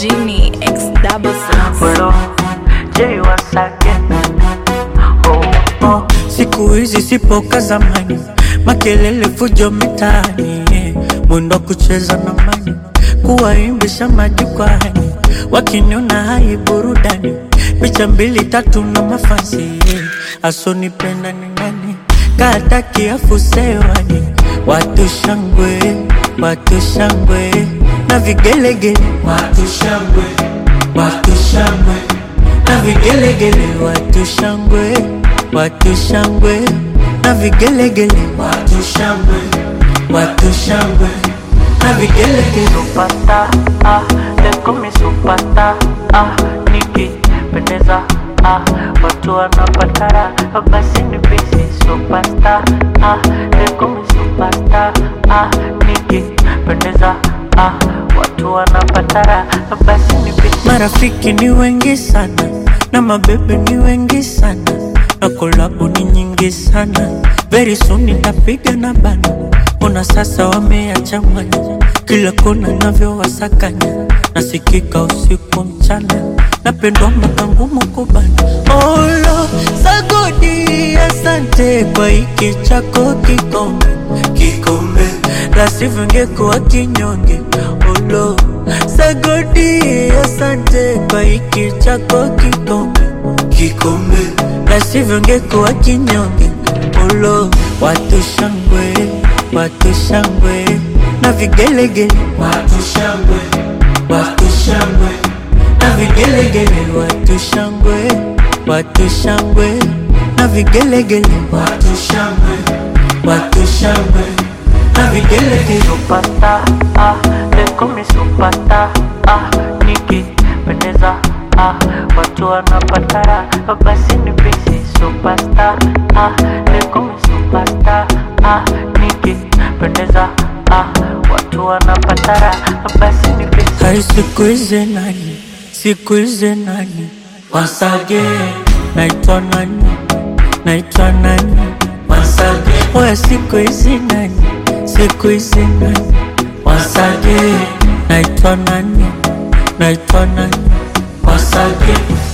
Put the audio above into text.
Genie X66. Polo, J once again. Siku hizi sipo ka zamani, makelele fujo mitaani, mwendo kucheza na mani, kuwaimbisha majukwani, wakiniona hai burudani, picha 2 3 na mafansi, asonipenda ni nani, kataki afusewani, watu shangwe, na vigelegele, watu shangwe, na vigelegele, watu shangwe, na vigelegele, watu shangwe, na vigelegele. Superstar, they call me superstar, nikipendeza, watu wanapatara, basi ni busy. Superstar, they call me superstar, nikipendeza, watu wanapatara, basi ni busy. Marafiki ni wengi sana, na mabebe ni wengi sana, na kolabu ni nyingi sana. Very soon nitapiga na bana, ona sasa wameyachanganya, kila kona navyo wasakanya, nasikika usiku mchana, napendwa makangumu kubana. Olo, sagodi asante kwa hiki chako kikombe, la sivyo ngekuwa kinyonge. Olo, sagodi asante kwa hiki chako kikombe, la sivyo ngekuwa kinyonge. Olo, watu shangwe, na vigelegele, watu shangwe, na vigelegele, watu shangwe, na vigelegele, watu shangwe, na vigelegele. Superstar, they call me superstar, nikipendeza, watu wanapatara, basi ni busy. Superstar, they call me superstar, nikipendeza, watu wanapatara, basi ni busy. Hai siku hizi nani, once again, naitwa nani, once again. Oya siku hizi nani, once again, naitwa nani, once again.